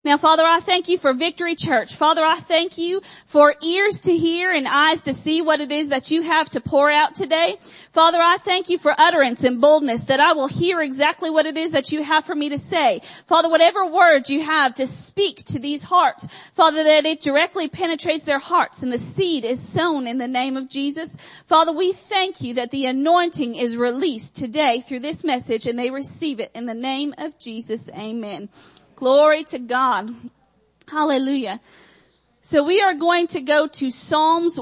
Now, Father, I thank you for Victory Church. Father, I thank you for ears to hear and eyes to see what it is that you have to pour out today. Father, I thank you for utterance and boldness that I will hear exactly what it is that you have for me to say. Father, whatever words you have to speak to these hearts, Father, that it directly penetrates their hearts and the seed is sown in the name of Jesus. Father, we thank you that the anointing is released today through this message and they receive it in the name of Jesus. Amen. Glory to God. Hallelujah. So we are going to go to Psalms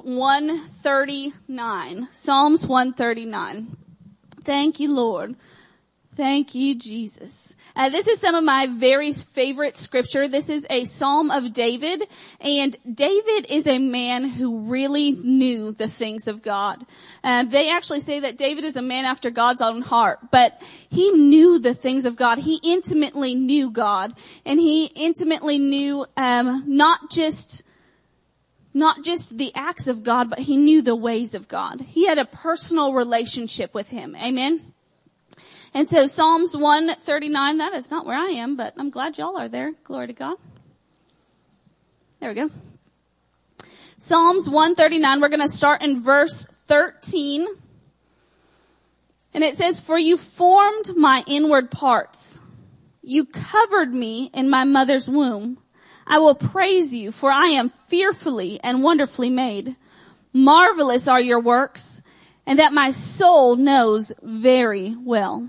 139. Psalms 139. Thank you, Lord. Thank you, Jesus. This is some of my very favorite scripture. This is a Psalm of David, and David is a man who really knew the things of God. They actually say that David is a man after God's own heart, but he knew the things of God. He intimately knew God, and he intimately knew not just the acts of God, but he knew the ways of God. He had a personal relationship with him. Amen. And so Psalms 139, that is not where I am, but I'm glad y'all are there. Glory to God. There we go. Psalms 139, we're going to start in verse 13. And it says, "For you formed my inward parts. You covered me in my mother's womb. I will praise you, for I am fearfully and wonderfully made. Marvelous are your works, and that my soul knows very well.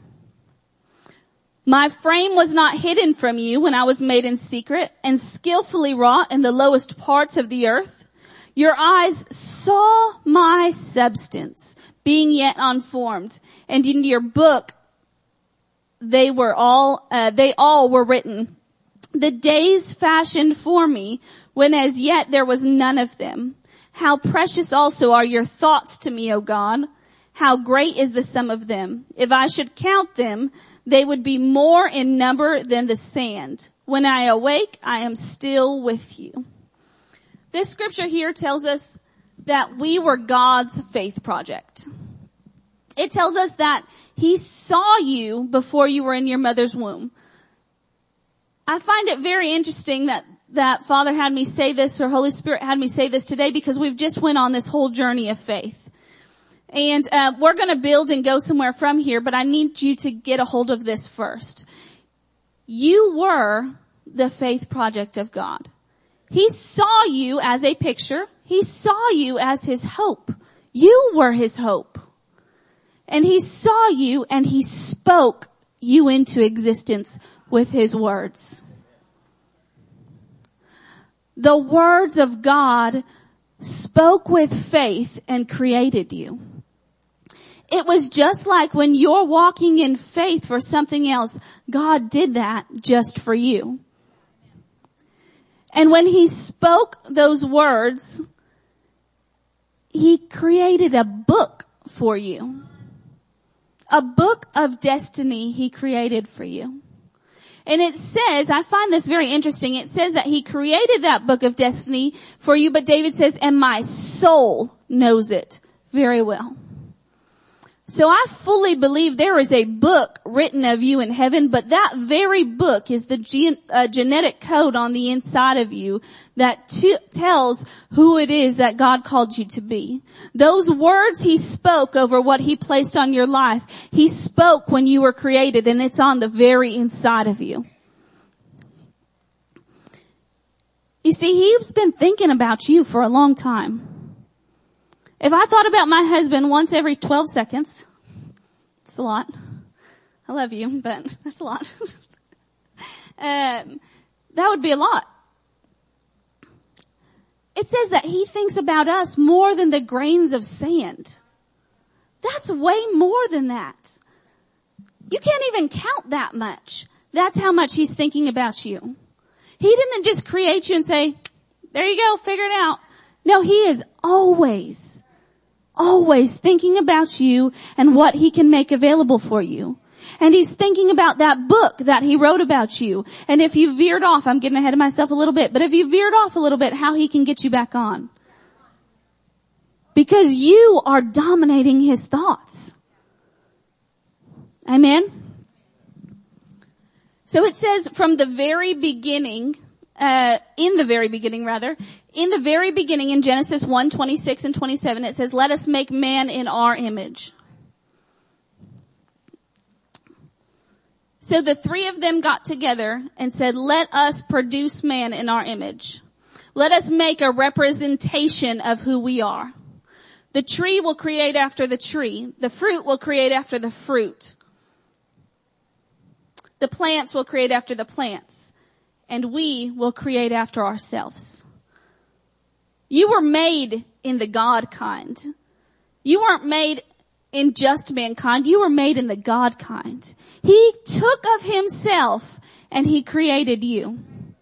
My frame was not hidden from you when I was made in secret and skillfully wrought in the lowest parts of the earth. Your eyes saw my substance, being yet unformed, and in your book they all were written. The days fashioned for me, when as yet there was none of them. How precious also are your thoughts to me, O God. How great is the sum of them. If I should count them, they would be more in number than the sand. When I awake, I am still with you." This scripture here tells us that we were God's faith project. It tells us that he saw you before you were in your mother's womb. I find it very interesting that Father had me say this, or Holy Spirit had me say this today, because we've just went on this whole journey of faith. And we're going to build and go somewhere from here, but I need you to get a hold of this first. You were the faith project of God. He saw you as a picture. He saw you as his hope. You were his hope. And he saw you and he spoke you into existence with his words. The words of God spoke with faith and created you. It was just like when you're walking in faith for something else, God did that just for you. And when he spoke those words, he created a book for you. A book of destiny he created for you. And it says, I find this very interesting, it says that he created that book of destiny for you, but David says, and my soul knows it very well. So I fully believe there is a book written of you in heaven, but that very book is the genetic code on the inside of you that tells who it is that God called you to be. Those words he spoke over what he placed on your life, he spoke when you were created, and it's on the very inside of you. You see, he's been thinking about you for a long time. If I thought about my husband once every 12 seconds, it's a lot. I love you, but that's a lot. That would be a lot. It says that he thinks about us more than the grains of sand. That's way more than that. You can't even count that much. That's how much he's thinking about you. He didn't just create you and say, there you go, figure it out. No, he is always thinking about you and what he can make available for you. And he's thinking about that book that he wrote about you. And if you veered off, I'm getting ahead of myself a little bit, but if you veered off a little bit, how he can get you back on. Because you are dominating his thoughts. Amen? So it says from the very beginning in the very beginning, in Genesis 1:26 and 27, it says, let us make man in our image. So the three of them got together and said, let us produce man in our image. Let us make a representation of who we are. The tree will create after the tree. The fruit will create after the fruit. The plants will create after the plants. And we will create after ourselves. You were made in the God kind. You weren't made in just mankind. You were made in the God kind. He took of himself and he created you.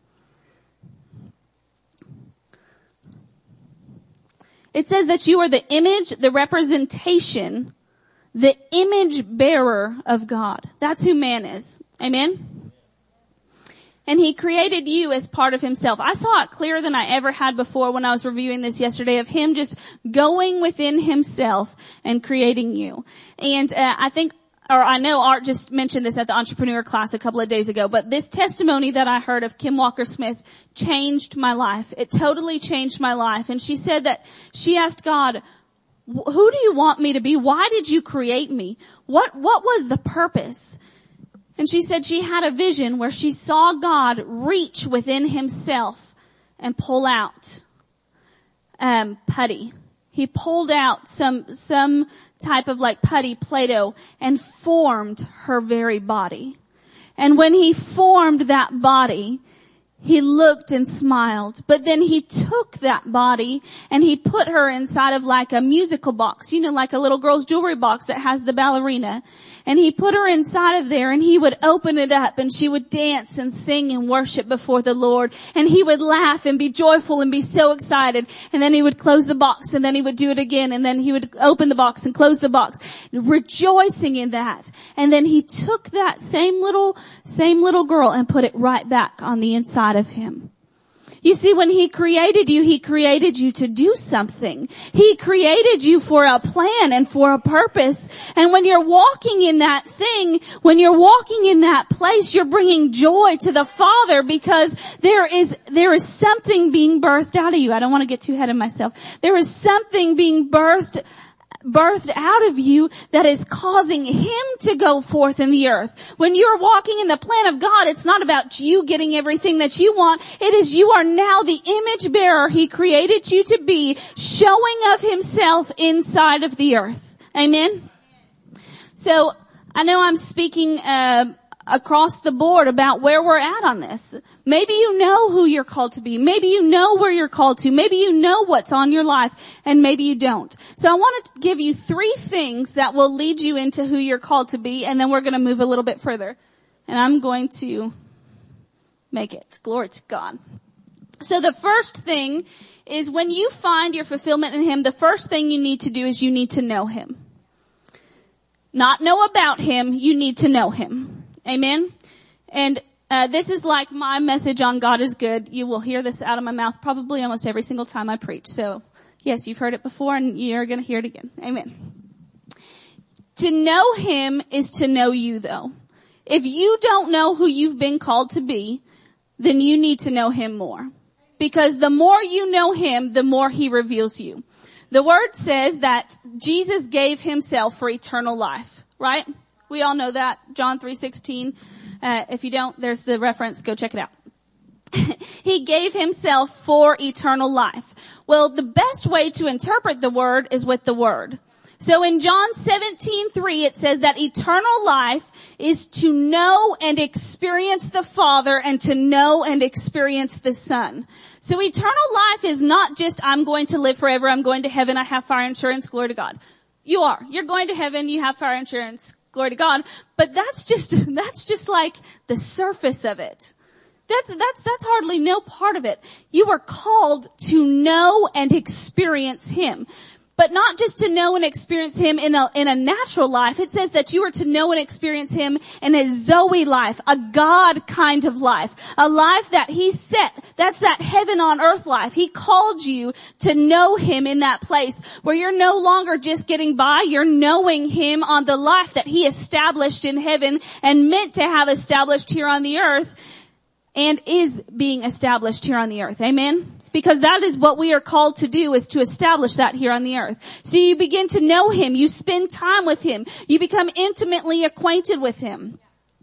It says that you are the image, the representation, the image bearer of God. That's who man is. Amen? And he created you as part of himself. I saw it clearer than I ever had before when I was reviewing this yesterday, of him just going within himself and creating you. And I know Art just mentioned this at the entrepreneur class a couple of days ago, but this testimony that I heard of Kim Walker-Smith changed my life. It totally changed my life. And she said that she asked God, who do you want me to be? Why did you create me? What was the purpose? And she said she had a vision where she saw God reach within himself and pull out putty. He pulled out some type of like putty, Play-Doh, and formed her very body. And when he formed that body, he looked and smiled. But then he took that body and he put her inside of like a musical box, like a little girl's jewelry box that has the ballerina. And he put her inside of there and he would open it up and she would dance and sing and worship before the Lord. And he would laugh and be joyful and be so excited. And then he would close the box and then he would do it again. And then he would open the box and close the box, rejoicing in that. And then he took that same little girl and put it right back on the inside of him. You see, when he created you to do something. He created you for a plan and for a purpose. And when you're walking in that thing, when you're walking in that place, you're bringing joy to the Father because there is something being birthed out of you. I don't want to get too ahead of myself. There is something being birthed out of you that is causing him to go forth in the earth. When you're walking in the plan of God, it's not about you getting everything that you want. It is you are now the image bearer he created you to be, showing of himself inside of the earth. Amen? So, I know I'm speaking across the board about where we're at on this. Maybe you know who you're called to be. Maybe you know where you're called to. Maybe you know what's on your life, and maybe you don't. So I want to give you 3 things that will lead you into who you're called to be, and then we're going to move a little bit further. And I'm going to make it. Glory to God. So the first thing is when you find your fulfillment in him, the first thing you need to do is you need to know him. Not know about him, you need to know him. Amen. And this is like my message on God is good. You will hear this out of my mouth probably almost every single time I preach. So, yes, you've heard it before and you're going to hear it again. Amen. To know him is to know you, though. If you don't know who you've been called to be, then you need to know him more. Because the more you know him, the more he reveals you. The word says that Jesus gave himself for eternal life, right? We all know that. John 3:16. If you don't, there's the reference. Go check it out. He gave himself for eternal life. Well, the best way to interpret the word is with the word. So in John 17:3, it says that eternal life is to know and experience the Father and to know and experience the Son. So eternal life is not just I'm going to live forever, I'm going to heaven, I have fire insurance, glory to God. You are. You're going to heaven, you have fire insurance, glory to God. But that's just like the surface of it. That's hardly no part of it. You are called to know and experience him. But not just to know and experience him in a natural life. It says that you are to know and experience him in a Zoe life, a God kind of life, a life that he set. That's that heaven on earth life. He called you to know him in that place where you're no longer just getting by. You're knowing him on the life that he established in heaven and meant to have established here on the earth. and is being established here on the earth. Amen? Because that is what we are called to do, is to establish that here on the earth. So you begin to know him. You spend time with him. You become intimately acquainted with him.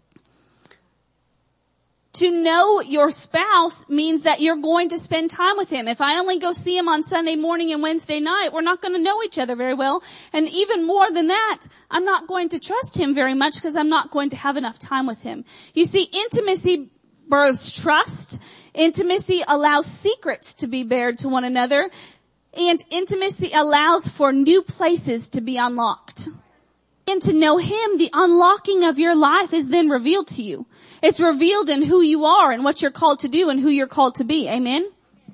To know your spouse means that you're going to spend time with him. If I only go see him on Sunday morning and Wednesday night, we're not going to know each other very well. And even more than that, I'm not going to trust him very much because I'm not going to have enough time with him. You see, intimacy births trust. Intimacy allows secrets to be bared to one another. And intimacy allows for new places to be unlocked. And to know him, the unlocking of your life is then revealed to you. It's revealed in who you are and what you're called to do and who you're called to be. Amen?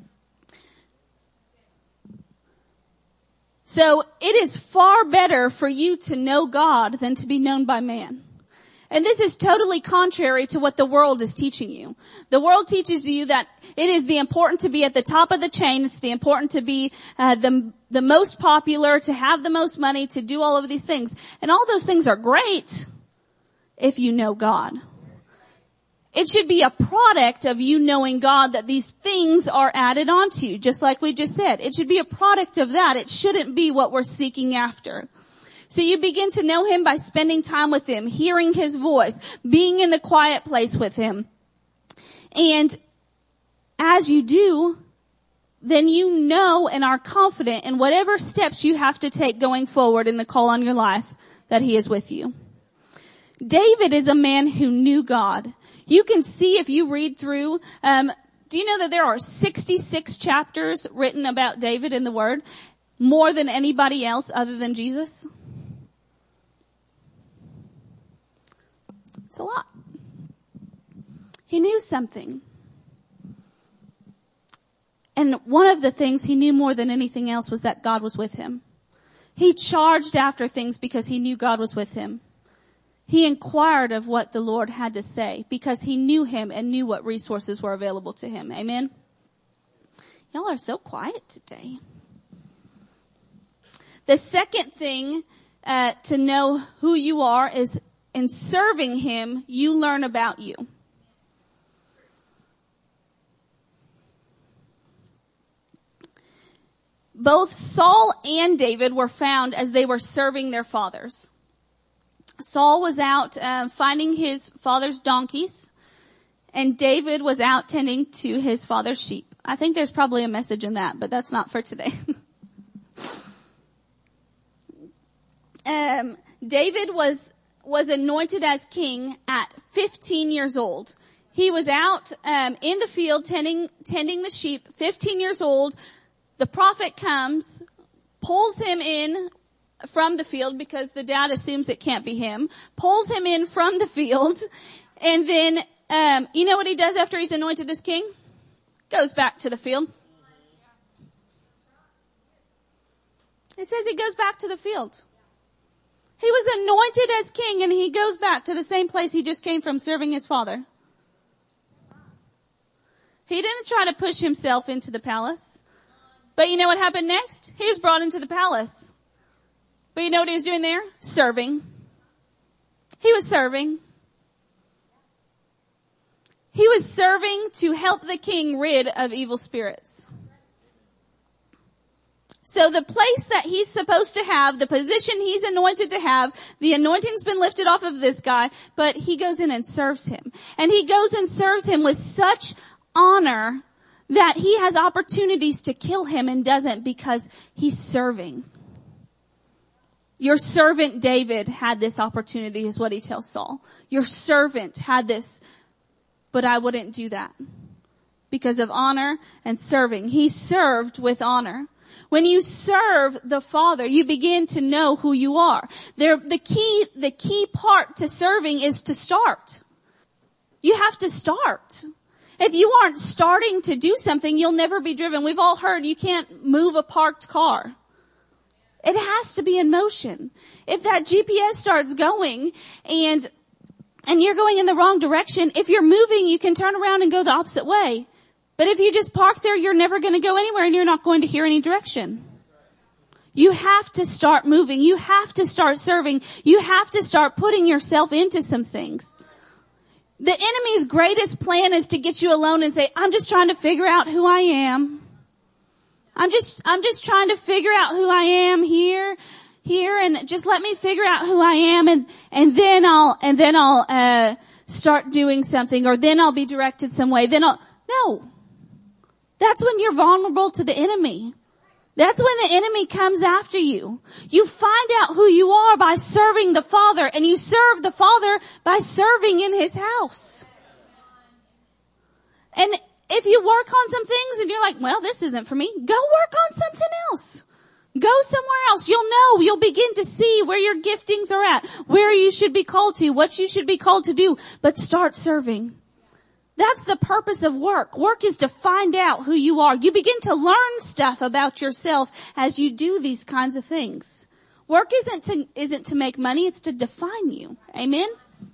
So it is far better for you to know God than to be known by man. And this is totally contrary to what the world is teaching you. The world teaches you that it is the important to be at the top of the chain. It's the important to be the most popular, to have the most money, to do all of these things. And all those things are great if you know God. It should be a product of you knowing God that these things are added onto you, just like we just said. It should be a product of that. It shouldn't be what we're seeking after. So you begin to know him by spending time with him, hearing his voice, being in the quiet place with him. And as you do, then you know and are confident in whatever steps you have to take going forward in the call on your life that he is with you. David is a man who knew God. You can see if you read through, do you know that there are 66 chapters written about David in the Word? More than anybody else other than Jesus? It's a lot. He knew something. And one of the things he knew more than anything else was that God was with him. He charged after things because he knew God was with him. He inquired of what the Lord had to say because he knew him and knew what resources were available to him. Amen? Y'all are so quiet today. The second thing to know who you are is in serving him, you learn about you. Both Saul and David were found as they were serving their fathers. Saul was out finding his father's donkeys, and David was out tending to his father's sheep. I think there's probably a message in that, but that's not for today. David was anointed as king at 15 years old. He was out in the field tending the sheep, 15 years old. The prophet comes, pulls him in from the field because the dad assumes it can't be him, pulls him in from the field, and then you know what he does after he's anointed as king? Goes back to the field. It says he goes back to the field. He was anointed as king and he goes back to the same place he just came from serving his father. He didn't try to push himself into the palace. But you know what happened next? He was brought into the palace. But you know what he was doing there? Serving. He was serving. He was serving to help the king rid of evil spirits. So the place that he's supposed to have, the position he's anointed to have, the anointing's been lifted off of this guy, but he goes in and serves him. And he goes and serves him with such honor that he has opportunities to kill him and doesn't because he's serving. Your servant David had this opportunity is what he tells Saul. Your servant had this, but I wouldn't do that because of honor and serving. He served with honor. When you serve the Father, you begin to know who you are. The key part to serving is to start. You have to start. If you aren't starting to do something, you'll never be driven. We've all heard you can't move a parked car. It has to be in motion. If that GPS starts going and you're going in the wrong direction, if you're moving, you can turn around and go the opposite way. But if you just park there, you're never going to go anywhere and you're not going to hear any direction. You have to start moving. You have to start serving. You have to start putting yourself into some things. The enemy's greatest plan is to get you alone and say, I'm just trying to figure out who I am. I'm just trying to figure out who I am here, and just let me figure out who I am, and then I'll start doing something, or then I'll be directed some way. No. That's when you're vulnerable to the enemy. That's when the enemy comes after you. You find out who you are by serving the Father, and you serve the Father by serving in His house. And if you work on some things and you're like, well, this isn't for me, go work on something else. Go somewhere else. You'll begin to see where your giftings are at, where you should be called to, what you should be called to do, but start serving. That's the purpose of work. Work is to find out who you are. You begin to learn stuff about yourself as you do these kinds of things. Work isn't to make money, it's to define you. Amen?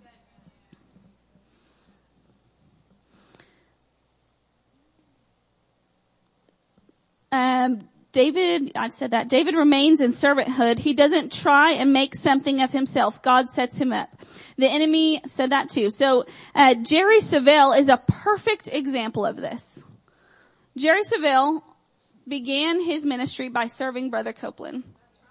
David remains in servanthood. He doesn't try and make something of himself. God sets him up. The enemy said that too. So, Jerry Savelle is a perfect example of this. Jerry Savelle began his ministry by serving Brother Copeland.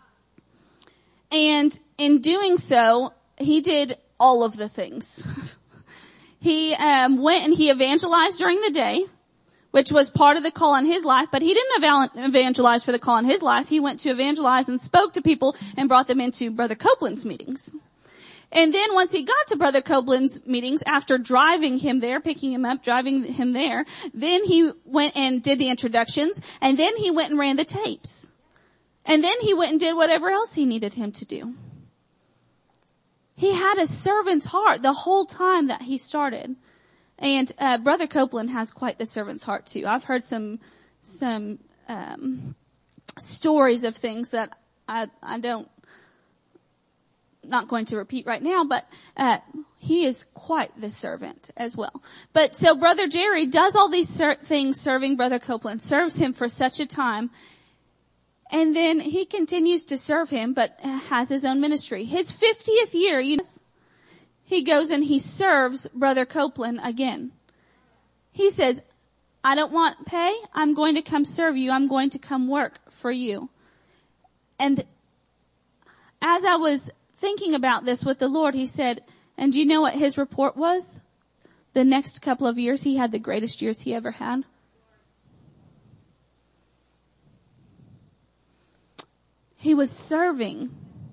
And in doing so, he did all of the things. He, went and he evangelized during the day, which was part of the call on his life, but he didn't evangelize for the call on his life. He went to evangelize and spoke to people and brought them into Brother Copeland's meetings. And then once he got to Brother Copeland's meetings, after driving him there, picking him up, driving him there, then he went and did the introductions, and then he went and ran the tapes. And then he went and did whatever else he needed him to do. He had a servant's heart the whole time that he started. And Brother Copeland has quite the servant's heart too. I've heard some stories of things that not going to repeat right now, but he is quite the servant as well. But so Brother Jerry does all these things serving Brother Copeland, serves him for such a time, and then he continues to serve him, but has his own ministry. His 50th year, he goes and he serves Brother Copeland again. He says, I don't want pay. I'm going to come serve you. I'm going to come work for you. And as I was thinking about this with the Lord, he said, and do you know what his report was? The next couple of years, he had the greatest years he ever had. He was serving.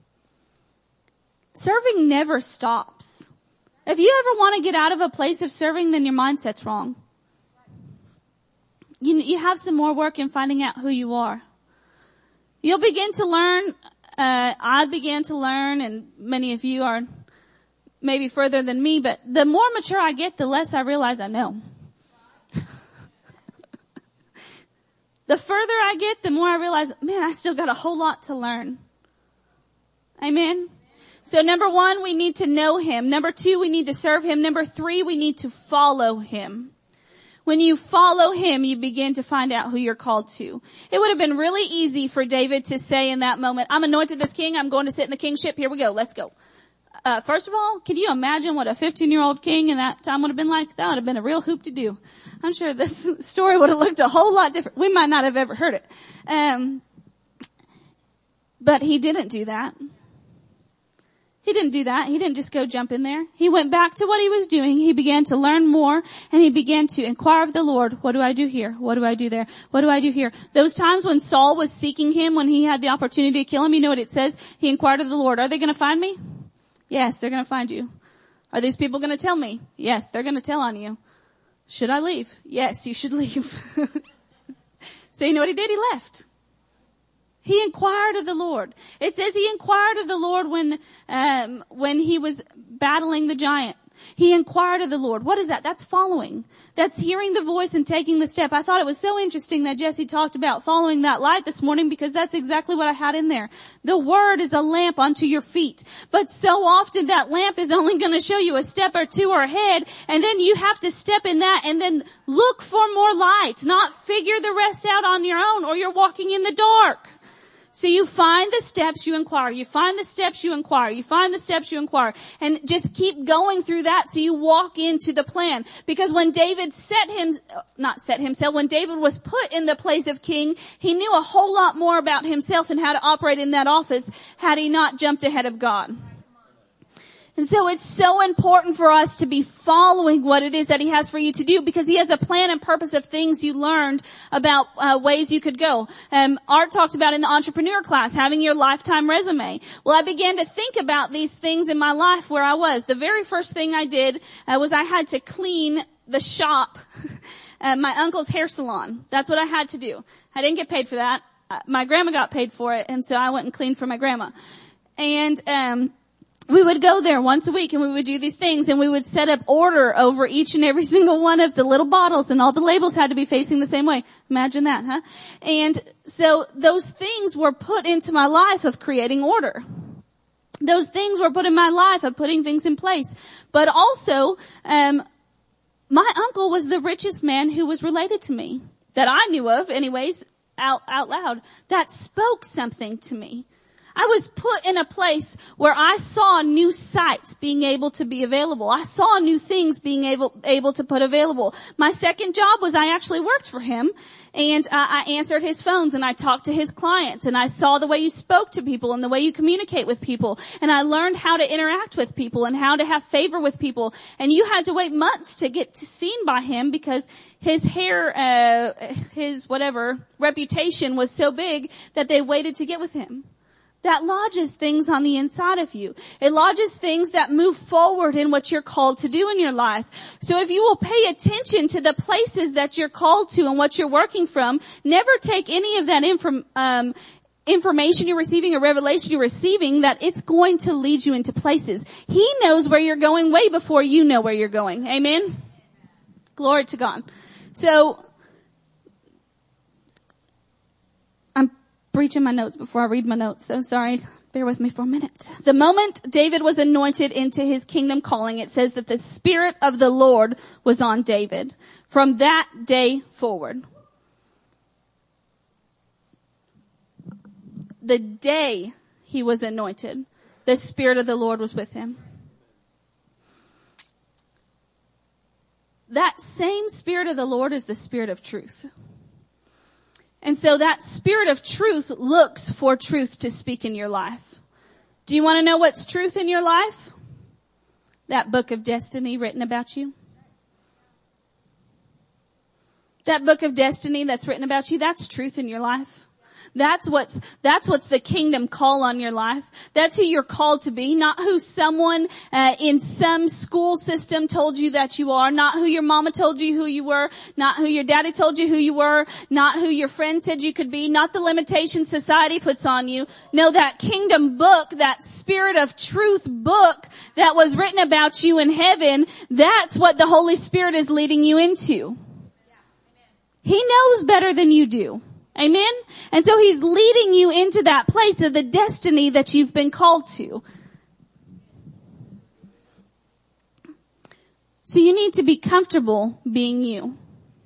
Serving never stops. If you ever want to get out of a place of serving, then your mindset's wrong. You have some more work in finding out who you are. You'll begin to learn. I began to learn, and many of you are maybe further than me, but the more mature I get, the less I realize I know. The further I get, the more I realize, man, I still got a whole lot to learn. Amen. So number 1, we need to know Him. Number 2, we need to serve Him. Number 3, we need to follow Him. When you follow Him, you begin to find out who you're called to. It would have been really easy for David to say in that moment, I'm anointed as king. I'm going to sit in the kingship. Here we go. Let's go. First of all, can you imagine what a 15-year-old king in that time would have been like? That would have been a real hoop to do. I'm sure this story would have looked a whole lot different. We might not have ever heard it. But he didn't do that. He didn't do that. He didn't just go jump in there. He went back to what he was doing. He began to learn more, and he began to inquire of the Lord. What do I do here? What do I do there? What do I do here? Those times when Saul was seeking him, when he had the opportunity to kill him, you know what it says? He inquired of the Lord. Are they going to find me? Yes, they're going to find you. Are these people going to tell me? Yes, they're going to tell on you. Should I leave? Yes, you should leave. So you know what he did? He left. He inquired of the Lord. It says he inquired of the Lord when he was battling the giant. He inquired of the Lord. What is that? That's following. That's hearing the voice and taking the step. I thought it was so interesting that Jesse talked about following that light this morning, because that's exactly what I had in there. The Word is a lamp unto your feet. But so often that lamp is only going to show you a step or two ahead, and then you have to step in that and then look for more light, not figure the rest out on your own, or you're walking in the dark. So you find the steps, you inquire. You find the steps, you inquire. You find the steps, you inquire. And just keep going through that so you walk into the plan. Because when David when David was put in the place of king, he knew a whole lot more about himself and how to operate in that office had he not jumped ahead of God. And so it's so important for us to be following what it is that he has for you to do, because he has a plan and purpose of things you learned about ways you could go. Art talked about in the entrepreneur class, having your lifetime resume. Well, I began to think about these things in my life where I was. The very first thing I did was I had to clean the shop, my uncle's hair salon. That's what I had to do. I didn't get paid for that. My grandma got paid for it, and so I went and cleaned for my grandma. And we would go there once a week and we would do these things, and we would set up order over each and every single one of the little bottles, and all the labels had to be facing the same way. Imagine that, huh? And so those things were put into my life of creating order. Those things were put in my life of putting things in place. But also, my uncle was the richest man who was related to me, that I knew of anyways, out loud, that spoke something to me. I was put in a place where I saw new sites being able to be available. I saw new things being able to put available. My second job was I actually worked for him, and I answered his phones and I talked to his clients, and I saw the way you spoke to people and the way you communicate with people, and I learned how to interact with people and how to have favor with people. And you had to wait months to get seen by him because his reputation was so big that they waited to get with him. That lodges things on the inside of you. It lodges things that move forward in what you're called to do in your life. So if you will pay attention to the places that you're called to and what you're working from, never take any of that information you're receiving or revelation you're receiving that it's going to lead you into places. He knows where you're going way before you know where you're going. Amen? Glory to God. So, breaching my notes before I read my notes, so sorry. Bear with me for a minute. The moment David was anointed into his kingdom calling, it says that the Spirit of the Lord was on David from that day forward. The day he was anointed, the Spirit of the Lord was with him. That same Spirit of the Lord is the Spirit of truth. And so that Spirit of truth looks for truth to speak in your life. Do you want to know what's truth in your life? That book of destiny written about you. That book of destiny that's written about you, that's truth in your life. That's what's the kingdom call on your life. That's who you're called to be, not who someone in some school system told you that you are, not who your mama told you who you were, not who your daddy told you who you were, not who your friend said you could be, not the limitations society puts on you. No, that kingdom book, that Spirit of truth book that was written about you in heaven, that's what the Holy Spirit is leading you into. He knows better than you do. Amen? And so he's leading you into that place of the destiny that you've been called to. So you need to be comfortable being you.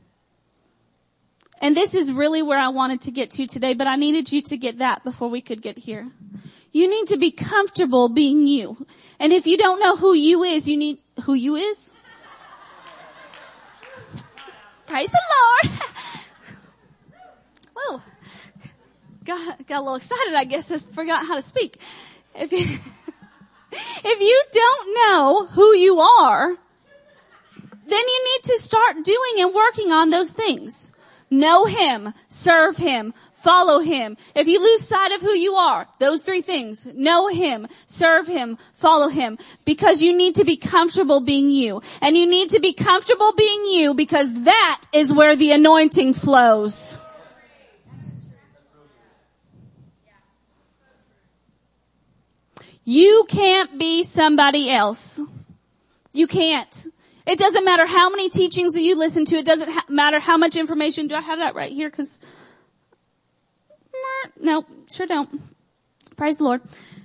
And this is really where I wanted to get to today, but I needed you to get that before we could get here. You need to be comfortable being you. And if you don't know who you is, you need, who you is? Praise the Lord. Whoa. Got a little excited, I guess. I forgot how to speak. If you don't know who you are, then you need to start doing and working on those things. Know Him, serve Him, follow Him. If you lose sight of who you are, those three things, know Him, serve Him, follow Him, because you need to be comfortable being you. And you need to be comfortable being you because that is where the anointing flows. You can't be somebody else. You can't. It doesn't matter how many teachings that you listen to. It doesn't matter how much information. Do I have that right here? Cause, no, sure don't. Praise the Lord.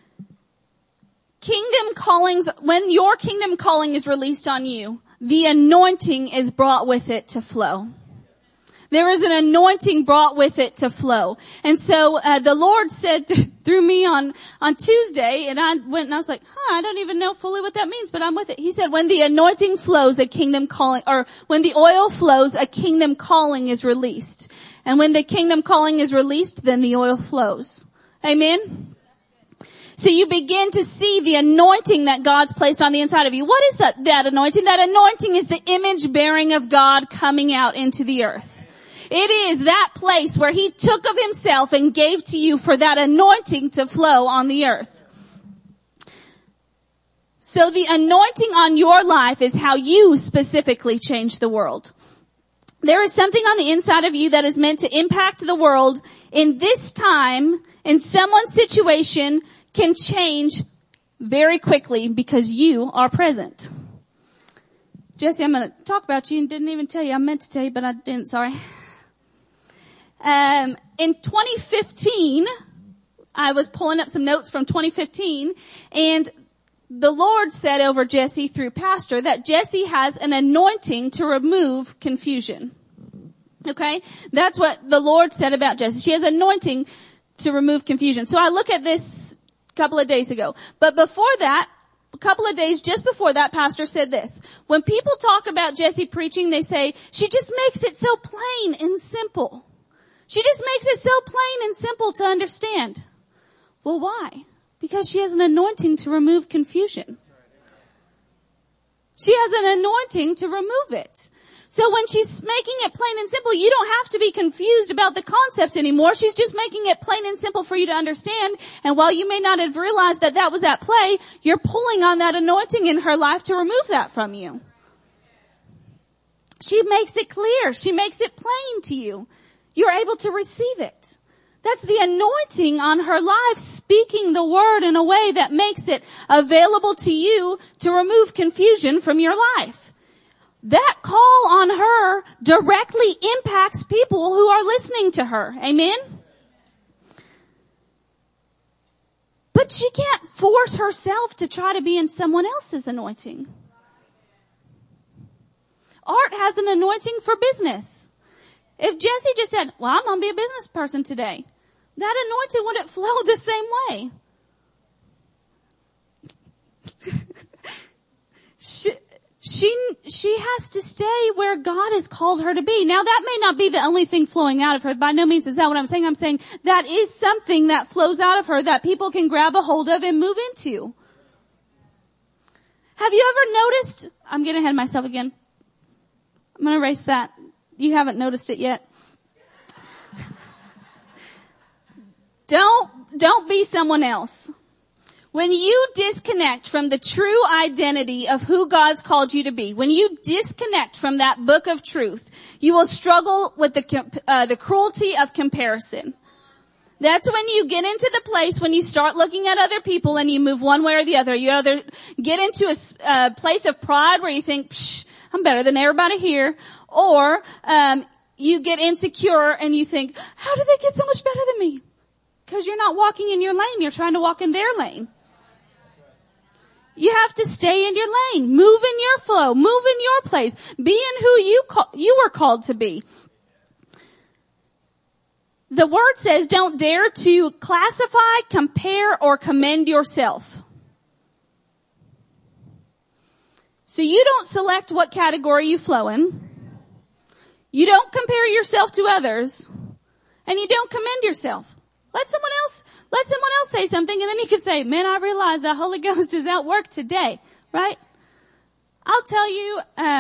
Kingdom callings, when your kingdom calling is released on you, the anointing is brought with it to flow. There is an anointing brought with it to flow. And so, the Lord said through me on Tuesday, and I went and I was like, I don't even know fully what that means, but I'm with it. He said, when the anointing flows, a kingdom calling, or when the oil flows, a kingdom calling is released. And when the kingdom calling is released, then the oil flows. Amen? So you begin to see the anointing that God's placed on the inside of you. What is that anointing? That anointing is the image bearing of God coming out into the earth. It is that place where He took of Himself and gave to you for that anointing to flow on the earth. So the anointing on your life is how you specifically change the world. There is something on the inside of you that is meant to impact the world in this time, in someone's situation, can change very quickly because you are present. Jesse, I'm going to talk about you and didn't even tell you. I meant to tell you, but I didn't. Sorry. In 2015, I was pulling up some notes from 2015, and the Lord said over Jesse through Pastor that Jesse has an anointing to remove confusion. Okay? That's what the Lord said about Jesse. She has anointing to remove confusion. So I look at this a couple of days ago. But before that, a couple of days just before that, Pastor said this. When people talk about Jesse preaching, they say, she just makes it so plain and simple. She just makes it so plain and simple to understand. Well, why? Because she has an anointing to remove confusion. She has an anointing to remove it. So when she's making it plain and simple, you don't have to be confused about the concept anymore. She's just making it plain and simple for you to understand. And while you may not have realized that that was at play, you're pulling on that anointing in her life to remove that from you. She makes it clear. She makes it plain to you. You're able to receive it. That's the anointing on her life, speaking the word in a way that makes it available to you to remove confusion from your life. That call on her directly impacts people who are listening to her. Amen? But she can't force herself to try to be in someone else's anointing. Art has an anointing for business. If Jesse just said, well, I'm going to be a business person today, that anointing wouldn't flow the same way. She has to stay where God has called her to be. Now that may not be the only thing flowing out of her. By no means is that what I'm saying. I'm saying that is something that flows out of her that people can grab a hold of and move into. Have you ever noticed, I'm getting ahead of myself again. I'm going to erase that. You haven't noticed it yet. Don't be someone else. When you disconnect from the true identity of who God's called you to be, when you disconnect from that book of truth, you will struggle with the cruelty of comparison. That's when you get into the place when you start looking at other people and you move one way or the other. You either get into a place of pride where you think, psh, I'm better than everybody here, or you get insecure and you think, how did they get so much better than me? Because you're not walking in your lane. You're trying to walk in their lane. You have to stay in your lane. Move in your flow. Move in your place. Be in who you were called to be. The word says don't dare to classify, compare, or commend yourself. So you don't select what category you flow in. You don't compare yourself to others. And you don't commend yourself. Let someone else say something, and then you could say, man, I realize the Holy Ghost is at work today, right? I'll tell you,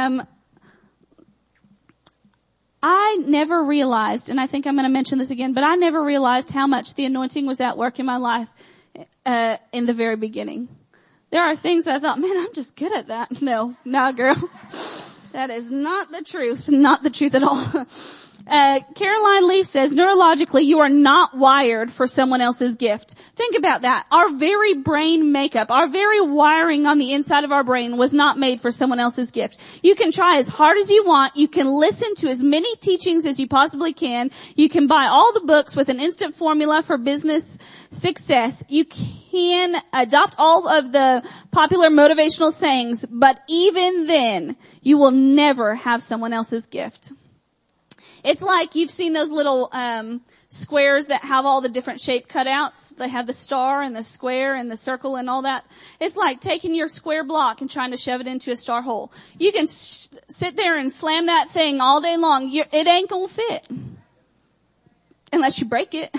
I never realized, and I think I'm going to mention this again, but I never realized how much the anointing was at work in my life, in the very beginning. There are things that I thought, man, I'm just good at that. No, girl. That is not the truth. Not the truth at all. Caroline Leaf says, neurologically, you are not wired for someone else's gift. Think about that. Our very brain makeup, our very wiring on the inside of our brain was not made for someone else's gift. You can try as hard as you want. You can listen to as many teachings as you possibly can. You can buy all the books with an instant formula for business success. You can adopt all of the popular motivational sayings, but even then, you will never have someone else's gift. It's like you've seen those little squares that have all the different shape cutouts. They have the star and the square and the circle and all that. It's like taking your square block and trying to shove it into a star hole. You can sit there and slam that thing all day long. It ain't gonna fit. Unless you break it.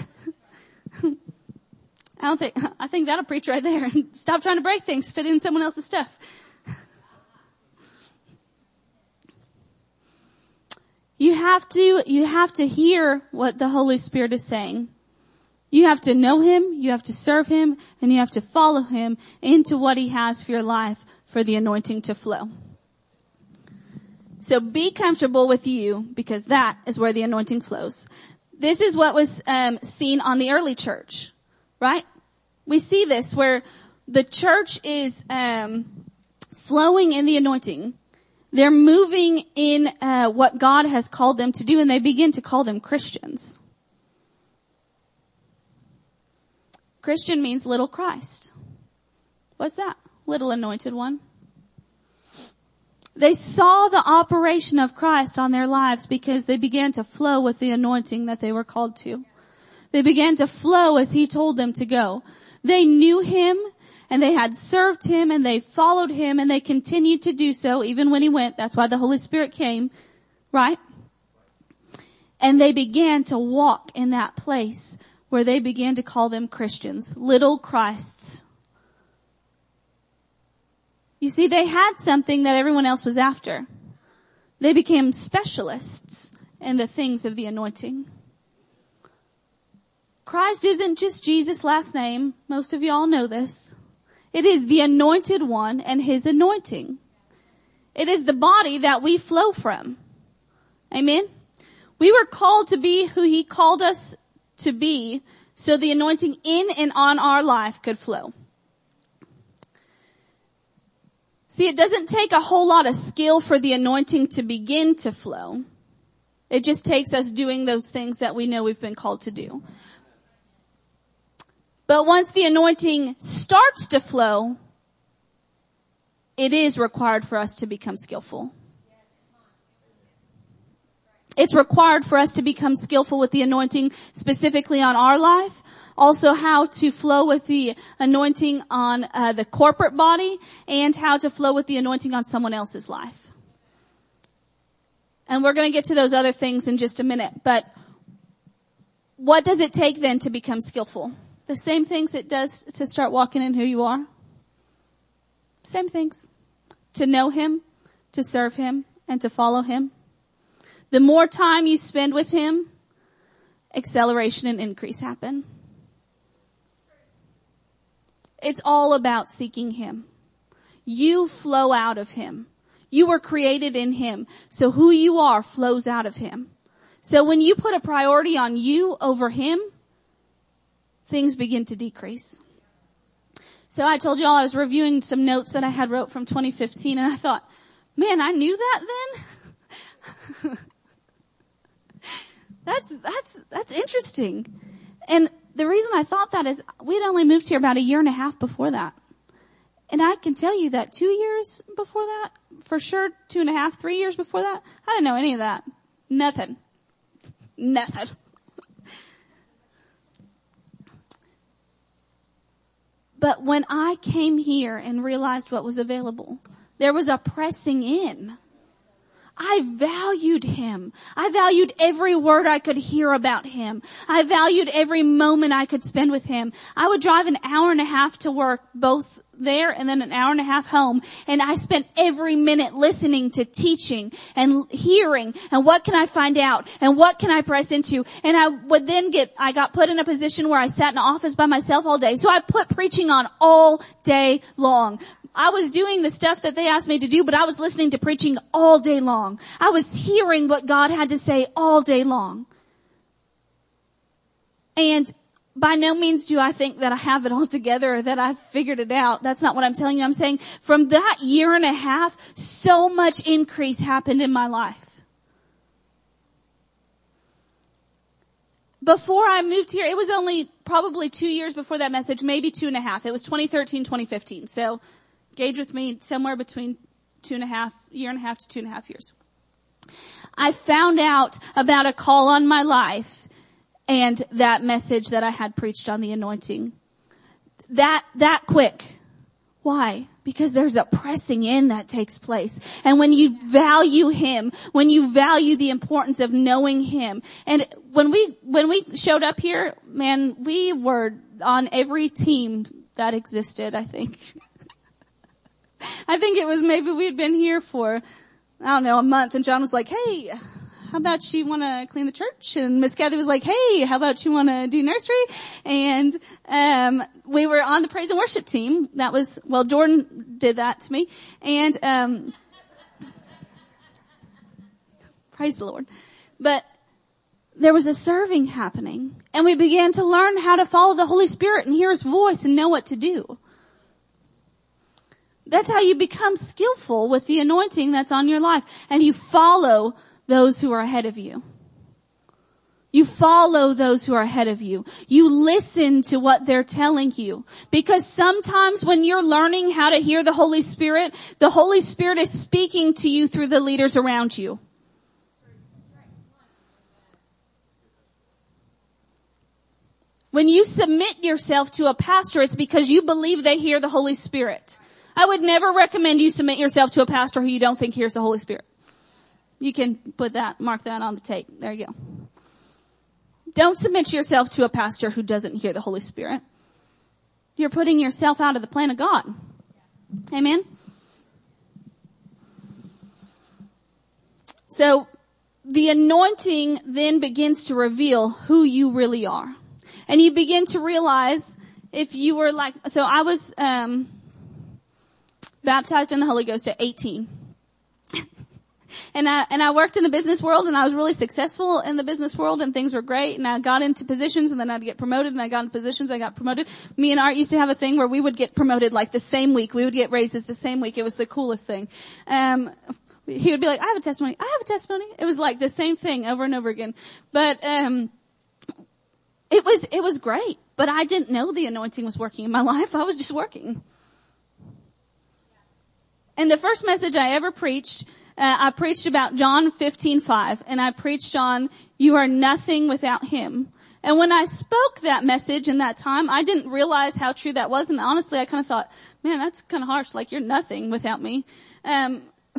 I think that'll preach right there. Stop trying to break things. Fit in someone else's stuff. You have to hear what the Holy Spirit is saying. You have to know Him, you have to serve Him, and you have to follow Him into what He has for your life for the anointing to flow. So be comfortable with you, because that is where the anointing flows. This is what was seen on the early church, right? We see this where the church is flowing in the anointing. They're moving in what God has called them to do, and they begin to call them Christians. Christian means little Christ. What's that? Little anointed one. They saw the operation of Christ on their lives because they began to flow with the anointing that they were called to. They began to flow as He told them to go. They knew Him, and they had served Him, and they followed Him, and they continued to do so even when He went. That's why the Holy Spirit came, right? And they began to walk in that place where they began to call them Christians, little Christs. You see, they had something that everyone else was after. They became specialists in the things of the anointing. Christ isn't just Jesus' last name. Most of y'all know this. It is the anointed one and His anointing. It is the body that we flow from. Amen? We were called to be who He called us to be so the anointing in and on our life could flow. See, it doesn't take a whole lot of skill for the anointing to begin to flow. It just takes us doing those things that we know we've been called to do. But once the anointing starts to flow, it is required for us to become skillful. It's required for us to become skillful with the anointing specifically on our life. Also how to flow with the anointing on the corporate body, and how to flow with the anointing on someone else's life. And we're going to get to those other things in just a minute. But what does it take then to become skillful? The same things it does to start walking in who you are. Same things. To know Him, to serve Him, and to follow Him. The more time you spend with Him, acceleration and increase happen. It's all about seeking Him. You flow out of Him. You were created in Him. So who you are flows out of Him. So when you put a priority on you over Him, things begin to decrease. So I told you all I was reviewing some notes that I had wrote from 2015, and I thought, man, I knew that then? That's interesting. And the reason I thought that is we'd only moved here about a year and a half before that. And I can tell you that 2 years before that, for sure 2.5, 3 years before that, I didn't know any of that. Nothing. But when I came here and realized what was available, there was a pressing in. I valued Him. I valued every word I could hear about Him. I valued every moment I could spend with Him. I would drive an hour and a half to work, both there and then an hour and a half home. And I spent every minute listening to teaching and hearing and what can I find out and what can I press into. And I would then I got put in a position where I sat in an office by myself all day. So I put preaching on all day long. I was doing the stuff that they asked me to do, but I was listening to preaching all day long. I was hearing what God had to say all day long. And by no means do I think that I have it all together or that I've figured it out. That's not what I'm telling you. I'm saying from that year and a half, so much increase happened in my life. Before I moved here, it was only probably 2 years before that message, maybe 2.5. It was 2013, 2015. So gauge with me somewhere between year and a half to 2.5 years. I found out about a call on my life and that message that I had preached on the anointing. That quick. Why? Because there's a pressing in that takes place. And when you value Him, when you value the importance of knowing Him, and when we showed up here, man, we were on every team that existed, I think. I think it was maybe we'd been here for, I don't know, a month, and John was like, hey, how about you want to clean the church? And Miss Kathy was like, hey, how about you want to do nursery? And we were on the praise and worship team. That was, well, Jordan did that to me. And praise the Lord. But there was a serving happening, and we began to learn how to follow the Holy Spirit and hear His voice and know what to do. That's how you become skillful with the anointing that's on your life, and you follow those who are ahead of you. You follow those who are ahead of you. You listen to what they're telling you. Because sometimes when you're learning how to hear the Holy Spirit is speaking to you through the leaders around you. When you submit yourself to a pastor, it's because you believe they hear the Holy Spirit. I would never recommend you submit yourself to a pastor who you don't think hears the Holy Spirit. You can mark that on the tape. There you go. Don't submit yourself to a pastor who doesn't hear the Holy Spirit. You're putting yourself out of the plan of God. Amen? So, the anointing then begins to reveal who you really are. And you begin to realize if you were like, so I was baptized in the Holy Ghost at 18. And I worked in the business world, and I was really successful in the business world, and things were great, and I got into positions, and then I'd get promoted, and I got into positions, I got promoted. Me and Art used to have a thing where we would get promoted like the same week. We would get raises the same week. It was the coolest thing. He would be like, I have a testimony. It was like the same thing over and over again. But it was great, but I didn't know the anointing was working in my life. I was just working. And the first message I ever preached, I preached about John 15:5, and I preached on, you are nothing without Him. And when I spoke that message in that time, I didn't realize how true that was, and honestly, I kind of thought, man, that's kind of harsh, like you're nothing without me. And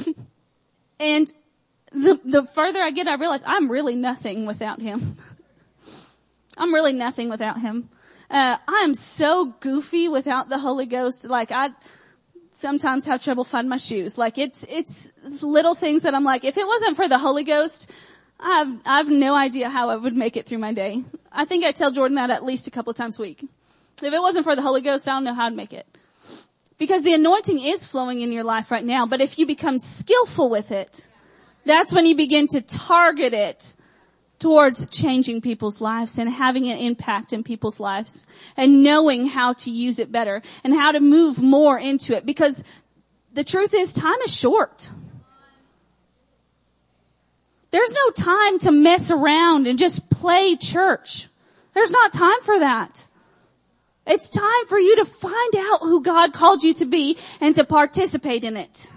the further I get, I realize I'm really nothing without Him. I'm really nothing without Him. I am so goofy without the Holy Ghost, like I sometimes have trouble finding my shoes. Like it's little things that I'm like, if it wasn't for the Holy Ghost, I've no idea how I would make it through my day. I think I tell Jordan that at least a couple of times a week. If it wasn't for the Holy Ghost, I don't know how I'd make it. Because the anointing is flowing in your life right now, but if you become skillful with it, that's when you begin to target it towards changing people's lives and having an impact in people's lives and knowing how to use it better and how to move more into it, because the truth is time is short. There's no time to mess around and just play church. There's not time for that. It's time for you to find out who God called you to be and to participate in it.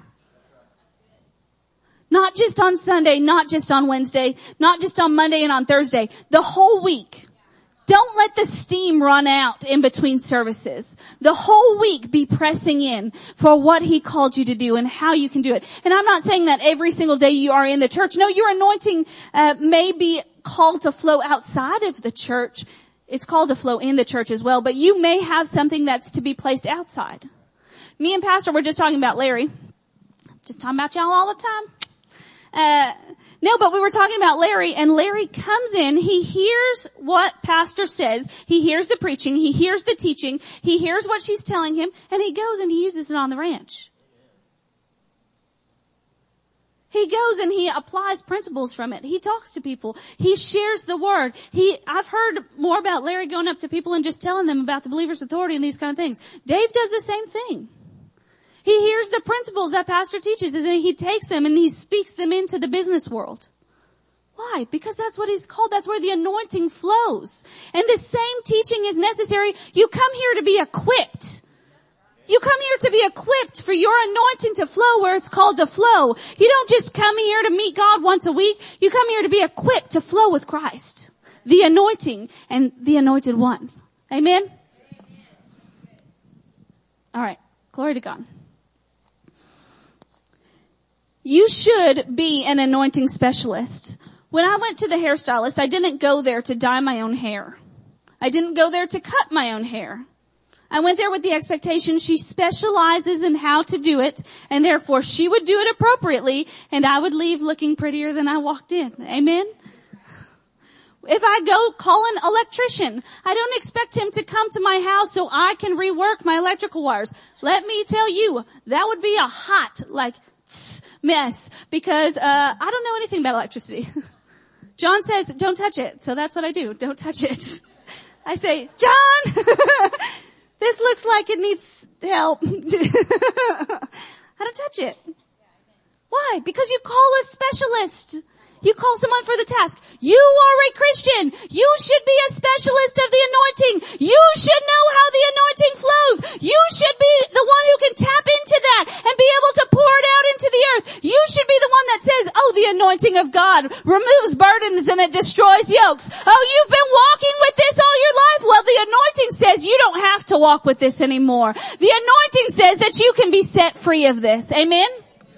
Not just on Sunday, not just on Wednesday, not just on Monday and on Thursday, the whole week. Don't let the steam run out in between services. The whole week be pressing in for what He called you to do and how you can do it. And I'm not saying that every single day you are in the church. No, your anointing may be called to flow outside of the church. It's called to flow in the church as well, but you may have something that's to be placed outside. Me and Pastor were just talking about Larry. Just talking about y'all all the time. No, but we were talking about Larry, and Larry comes in, he hears what Pastor says, he hears the preaching, he hears the teaching, he hears what she's telling him, and he goes and he uses it on the ranch. He goes and he applies principles from it. He talks to people. He shares the word. I've heard more about Larry going up to people and just telling them about the believer's authority and these kind of things. Dave does the same thing. He hears the principles that Pastor teaches, and he takes them and he speaks them into the business world. Why? Because that's what he's called. That's where the anointing flows. And the same teaching is necessary. You come here to be equipped. You come here to be equipped for your anointing to flow where it's called to flow. You don't just come here to meet God once a week. You come here to be equipped to flow with Christ, the anointing and the anointed one. Amen? All right. Glory to God. You should be an anointing specialist. When I went to the hairstylist, I didn't go there to dye my own hair. I didn't go there to cut my own hair. I went there with the expectation she specializes in how to do it, and therefore she would do it appropriately, and I would leave looking prettier than I walked in. Amen? If I go call an electrician, I don't expect him to come to my house so I can rework my electrical wires. Let me tell you, that would be a hot, mess, because I don't know anything about electricity. John says, don't touch it, so that's what I do. Don't touch it. I say, John, this looks like it needs help. I don't touch it. Why? Because you call a specialist. You call someone for the task. You are a Christian. You should be a specialist of the anointing. You should know how the anointing flows. You should be the one who can tap into that and be able to pour it out into the earth. You should be the one that says, oh, the anointing of God removes burdens and it destroys yokes. Oh, you've been walking with this all your life. Well, the anointing says you don't have to walk with this anymore. The anointing says that you can be set free of this. Amen?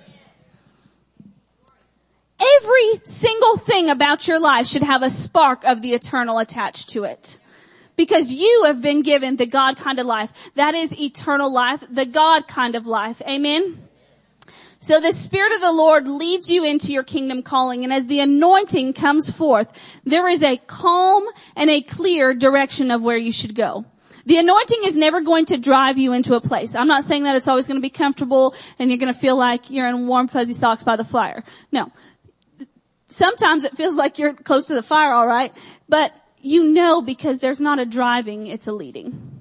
Every single thing about your life should have a spark of the eternal attached to it. Because you have been given the God kind of life. That is eternal life, the God kind of life. Amen? So the Spirit of the Lord leads you into your kingdom calling. And as the anointing comes forth, there is a calm and a clear direction of where you should go. The anointing is never going to drive you into a place. I'm not saying that it's always going to be comfortable and you're going to feel like you're in warm fuzzy socks by the fire. No. Sometimes it feels like you're close to the fire, all right, but you know because there's not a driving, it's a leading.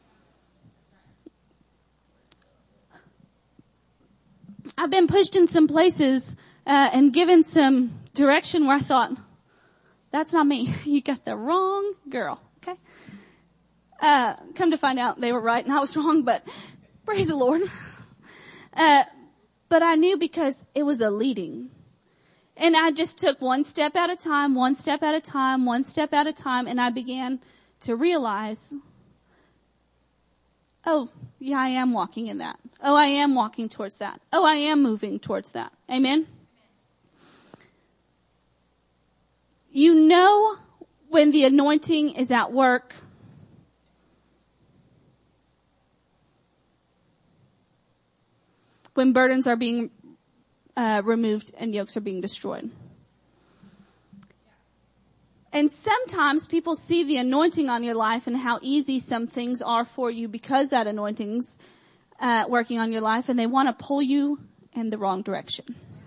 I've been pushed in some places and given some direction where I thought, that's not me. You got the wrong girl, okay? Come to find out they were right and I was wrong, but praise the Lord. But I knew because it was a leading. And I just took one step at a time, one step at a time, one step at a time, and I began to realize, oh, yeah, I am walking in that. Oh, I am walking towards that. Oh, I am moving towards that. Amen? You know when the anointing is at work when burdens are being removed and yokes are being destroyed. And sometimes people see the anointing on your life and how easy some things are for you because that anointing's working on your life, and they want to pull you in the wrong direction.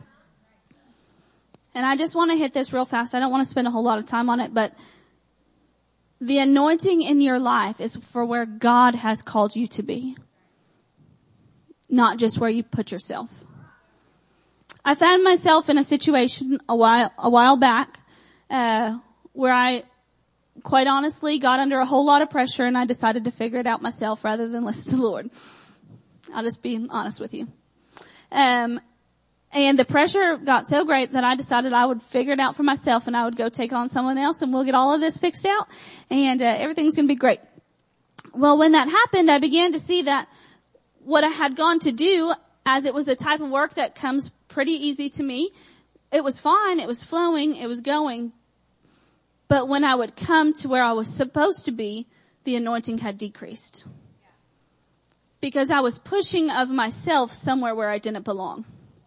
And I just want to hit this real fast. I don't want to spend a whole lot of time on it, but the anointing in your life is for where God has called you to be, not just where you put yourself. I found myself in a situation a while back, where I quite honestly got under a whole lot of pressure and I decided to figure it out myself rather than listen to the Lord. I'll just be honest with you. And the pressure got so great that I decided I would figure it out for myself and I would go take on someone else and we'll get all of this fixed out and, everything's going to be great. Well, when that happened, I began to see that what I had gone to do, as it was the type of work that comes pretty easy to me, it was fine, it was flowing, it was going. But when I would come to where I was supposed to be, the anointing had decreased. Because I was pushing of myself somewhere where I didn't belong.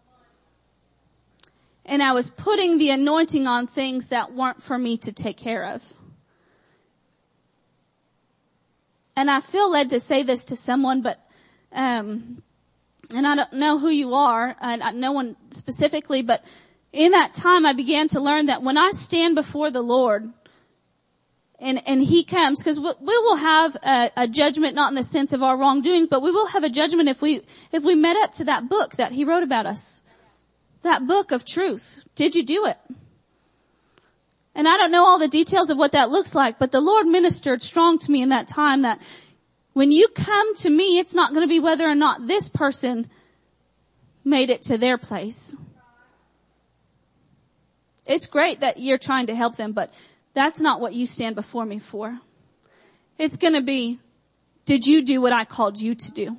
And I was putting the anointing on things that weren't for me to take care of. And I feel led to say this to someone, but, and I don't know who you are, and no one specifically, but in that time I began to learn that when I stand before the Lord and He comes, because we will have a judgment, not in the sense of our wrongdoing, but we will have a judgment if we met up to that book that He wrote about us. That book of truth. Did you do it? And I don't know all the details of what that looks like, but the Lord ministered strong to me in that time that When you come to me, it's not going to be whether or not this person made it to their place. It's great that you're trying to help them, but that's not what you stand before me for. It's going to be, did you do what I called you to do?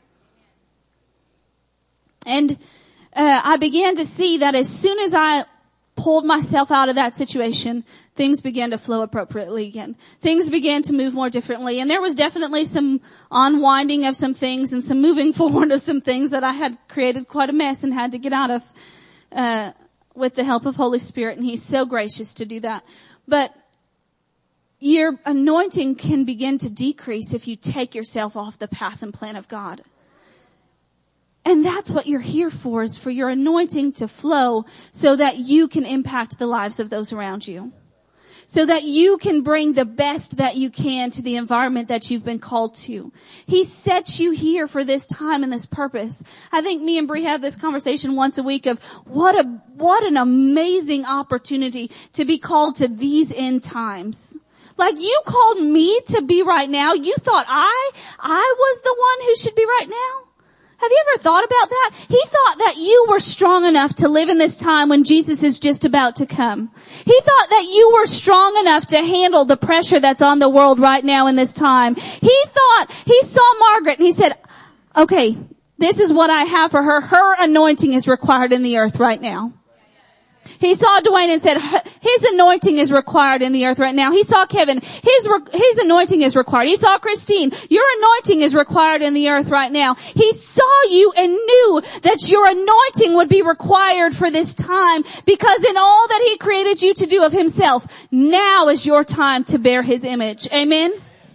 And I began to see that as soon as I pulled myself out of that situation, things began to flow appropriately again. Things began to move more differently. And there was definitely some unwinding of some things and some moving forward of some things that I had created quite a mess and had to get out of with the help of Holy Spirit. And He's so gracious to do that. But your anointing can begin to decrease if you take yourself off the path and plan of God. And that's what you're here for, is for your anointing to flow so that you can impact the lives of those around you. So that you can bring the best that you can to the environment that you've been called to. He set you here for this time and this purpose. I think me and Bree have this conversation once a week of what an amazing opportunity to be called to these end times. Like, you called me to be right now. You thought I was the one who should be right now? Have you ever thought about that? He thought that you were strong enough to live in this time when Jesus is just about to come. He thought that you were strong enough to handle the pressure that's on the world right now in this time. He saw Margaret and he said, okay, this is what I have for her. Her anointing is required in the earth right now. He saw Dwayne and said, his anointing is required in the earth right now. He saw Kevin, his anointing is required. He saw Christine, your anointing is required in the earth right now. He saw you and knew that your anointing would be required for this time, because in all that He created you to do of Himself, now is your time to bear His image. Amen?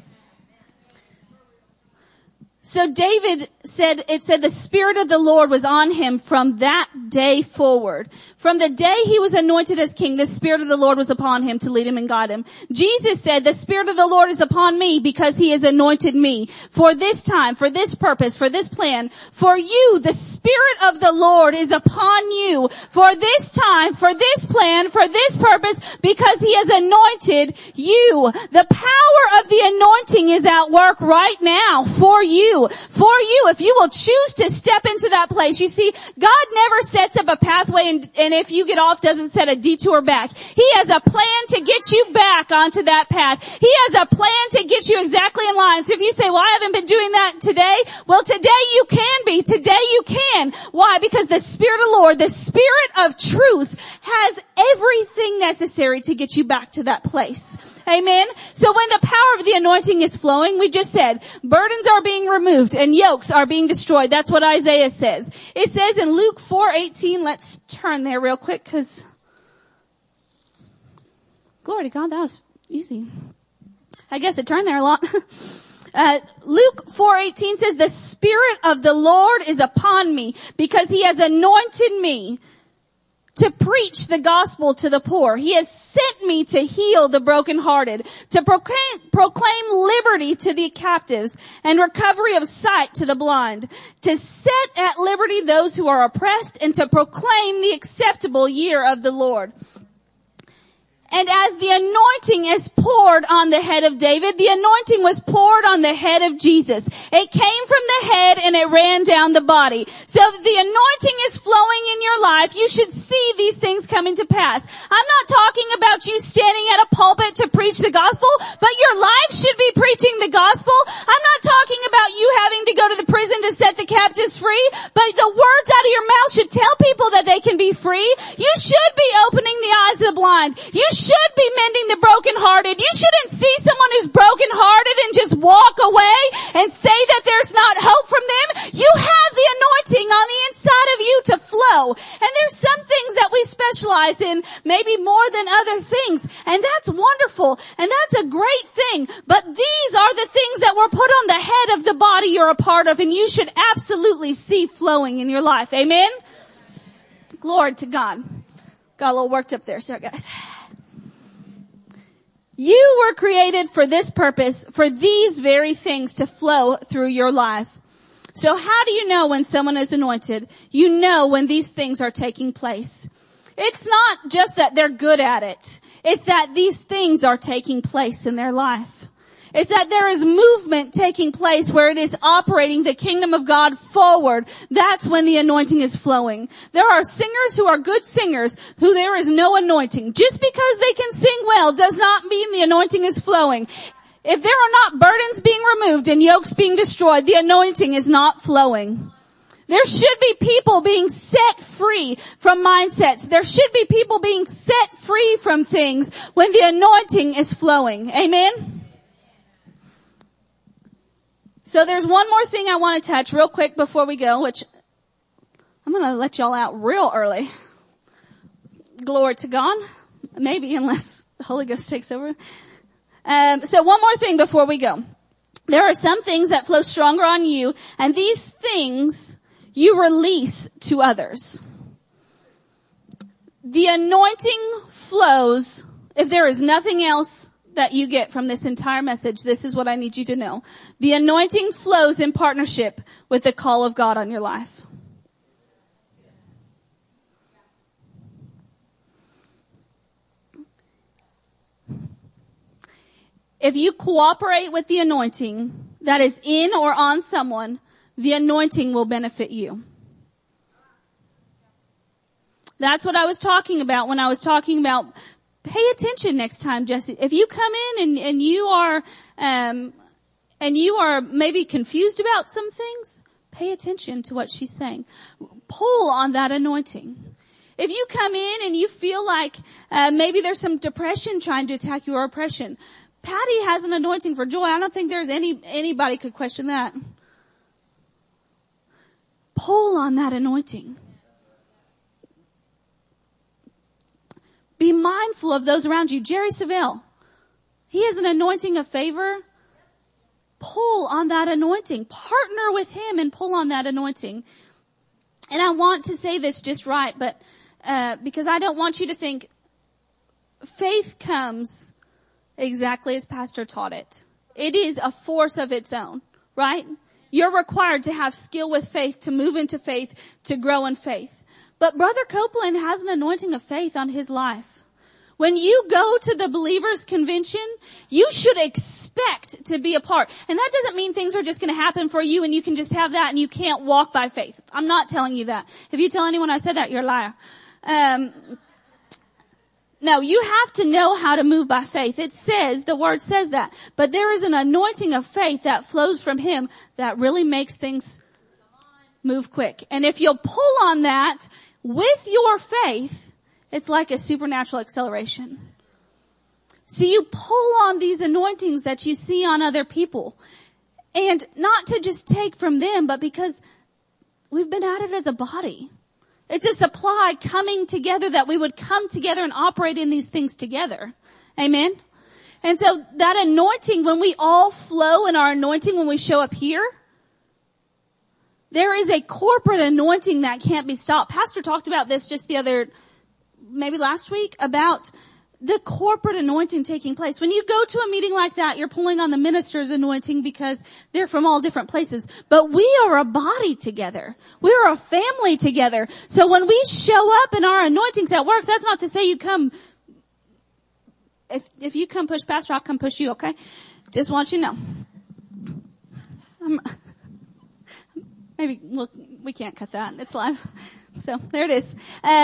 So David said, it said the Spirit of the Lord was on him from that day forward. From the day he was anointed as king, the Spirit of the Lord was upon him to lead him and guide him. Jesus said, the Spirit of the Lord is upon me because He has anointed me for this time, for this purpose, for this plan. For you, the Spirit of the Lord is upon you for this time, for this plan, for this purpose, because He has anointed you. The power of the anointing is at work right now for you. If you will choose to step into that place. You see, God never sets up a pathway and if you get off, doesn't set a detour back. He has a plan to get you back onto that path. He has a plan to get you exactly in line. So if you say, well, I haven't been doing that today. Well, today you can be. Today you can. Why? Because the Spirit of the Lord, the Spirit of truth, has everything necessary to get you back to that place. Amen. So when the power of the anointing is flowing, we just said, burdens are being removed and yokes are being destroyed. That's what Isaiah says. It says in Luke 4:18, let's turn there real quick, because glory to God, that was easy. I guess it turned there a lot. Luke 4:18 says, the Spirit of the Lord is upon me because He has anointed me to preach the gospel to the poor. He has sent me to heal the brokenhearted, to proclaim liberty to the captives and recovery of sight to the blind, to set at liberty those who are oppressed, and to proclaim the acceptable year of the Lord. And as the anointing is poured on the head of David, the anointing was poured on the head of Jesus. It came from the head and it ran down the body. So if the anointing is flowing in your life, you should see these things coming to pass. I'm not talking about you standing at a pulpit to preach the gospel, but your life should be preaching the gospel. I'm not talking about you having to go to the prison to set the captives free, but the words out of your mouth should tell people that they can be free. You should be opening the eyes of the blind. You should be mending the brokenhearted. You shouldn't see someone who's brokenhearted and just walk away and say that there's not hope from them. You have the anointing on the inside of you to flow. And there's some things that we specialize in, maybe more than other things. And that's wonderful. And that's a great thing. But these are the things that were put on the head of the body you're a part of, and you should absolutely see flowing in your life. Amen? Glory to God. Got a little worked up there, sorry guys. You were created for this purpose, for these very things to flow through your life. So how do you know when someone is anointed? You know when these things are taking place. It's not just that they're good at it. It's that these things are taking place in their life. It's that there is movement taking place where it is operating the kingdom of God forward. That's when the anointing is flowing. There are singers who are good singers who there is no anointing. Just because they can sing well does not mean the anointing is flowing. If there are not burdens being removed and yokes being destroyed, the anointing is not flowing. There should be people being set free from mindsets. There should be people being set free from things when the anointing is flowing. Amen? So there's one more thing I want to touch real quick before we go, which I'm going to let y'all out real early. Glory to God. Maybe, unless the Holy Ghost takes over. So one more thing before we go. There are some things that flow stronger on you, and these things you release to others. The anointing flows. If there is nothing else that you get from this entire message, this is what I need you to know. The anointing flows in partnership with the call of God on your life. If you cooperate with the anointing that is in or on someone, the anointing will benefit you. That's what I was talking about when I was talking about pay attention next time, Jesse. If you come in and you are maybe confused about some things, pay attention to what she's saying. Pull on that anointing. If you come in and you feel like maybe there's some depression trying to attack you or oppression, Patty has an anointing for joy. I don't think there's anybody could question that. Pull on that anointing. Be mindful of those around you. Jerry Savelle, he has an anointing of favor. Pull on that anointing. Partner with him and pull on that anointing. And I want to say this just right, but because I don't want you to think faith comes exactly as Pastor taught it. It is a force of its own, right? You're required to have skill with faith, to move into faith, to grow in faith. But Brother Copeland has an anointing of faith on his life. When you go to the believers convention, you should expect to be a part. And that doesn't mean things are just going to happen for you and you can just have that and you can't walk by faith. I'm not telling you that. If you tell anyone I said that, you're a liar. No, you have to know how to move by faith. It says, the word says that. But there is an anointing of faith that flows from him that really makes things move quick. And if you'll pull on that with your faith, it's like a supernatural acceleration. So you pull on these anointings that you see on other people. And not to just take from them, but because we've been at it as a body. It's a supply coming together that we would come together and operate in these things together. Amen? And so that anointing, when we all flow in our anointing when we show up here, there is a corporate anointing that can't be stopped. Pastor talked about this just maybe last week, about the corporate anointing taking place. When you go to a meeting like that, you're pulling on the minister's anointing because they're from all different places. But we are a body together. We are a family together. So when we show up in our anointings at work, that's not to say you come, if you come push Pastor, I'll come push you, okay? Just want you to know. Maybe we can't cut that. It's live. So there it is.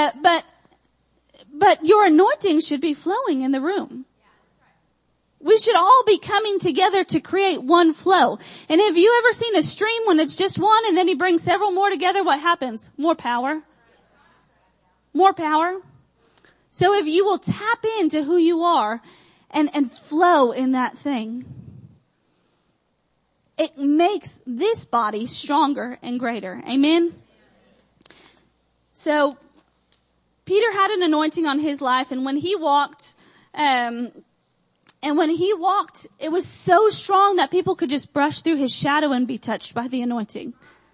But your anointing should be flowing in the room. We should all be coming together to create one flow. And have you ever seen a stream when it's just one and then he brings several more together? What happens? More power. More power. So if you will tap into who you are and flow in that thing, it makes this body stronger and greater. Amen? So Peter had an anointing on his life, and when he walked, it was so strong that people could just brush through his shadow and be touched by the anointing.